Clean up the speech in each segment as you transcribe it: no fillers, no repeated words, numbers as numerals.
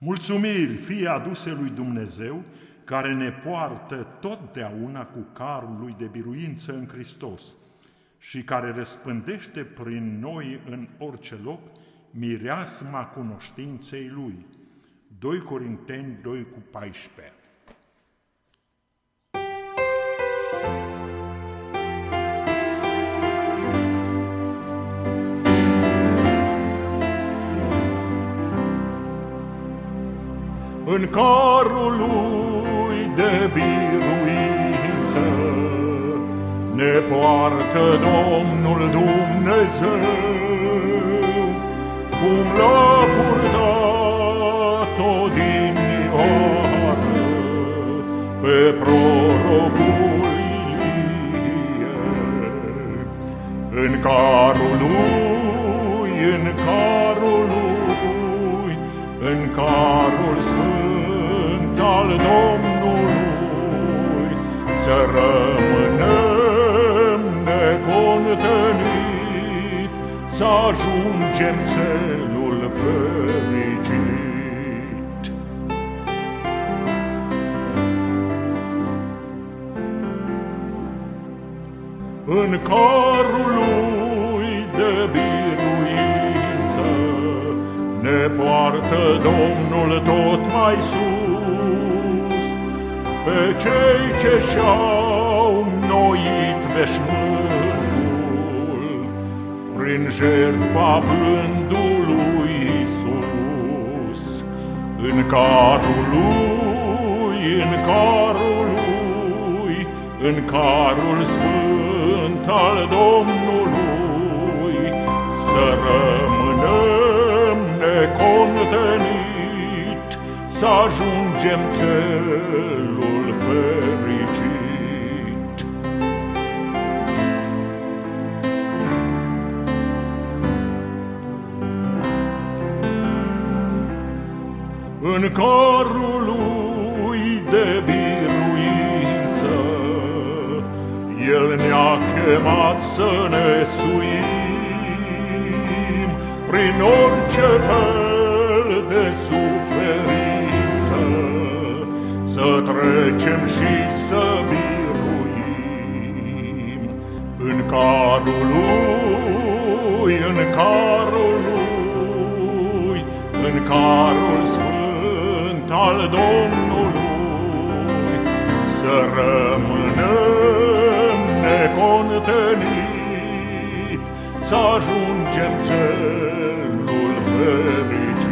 Mulțumiri fie aduse lui Dumnezeu, care ne poartă totdeauna cu carul lui de biruință în Hristos și care răspândește prin noi în orice loc mireasma cunoștinței Lui. 2 Corinteni 2:14. În carul lui de biruință ne poartă Domnul Dumnezeu, cum l-a purtat odinioară pe prorocul Ilie. În carul lui, în carul lui, în carul sfânt al Domnului, să rămânem necontenit, să ajungem țelul fericit. În carul lui de biruință ne poartă Domnul tot mai sus, pe cei ce și-au înnoit veșmântul prin jertfa blândului Iisus. În carul lui, în carul lui, în carul sfânt al Domnului, să rămânem necontenit, să ajungem țelul fericit. În carul lui de biruință El ne-a chemat să ne suim prin orice fel de suferință, să trecem și să biruim. În carul lui, în carul lui, în carul sfânt al Domnului, să rămânem necontenit, să ajungem țelul fericit.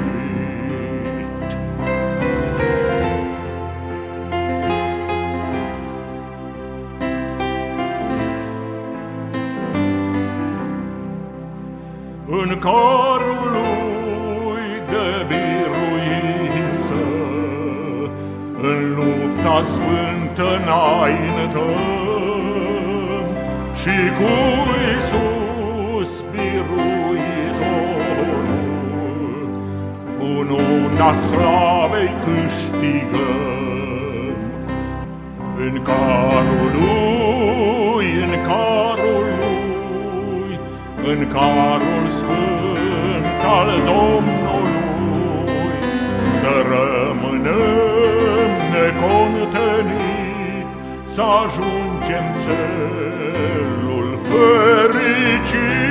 În carul lui de biruință, în lupta sfântă înaintăm și cu Iisus biruitorul cununa slavei câștigăm. În carul lui, în carul lui, în carul sfânt al Domnului, să rămânem necontenit, să ajungem țelul fericit.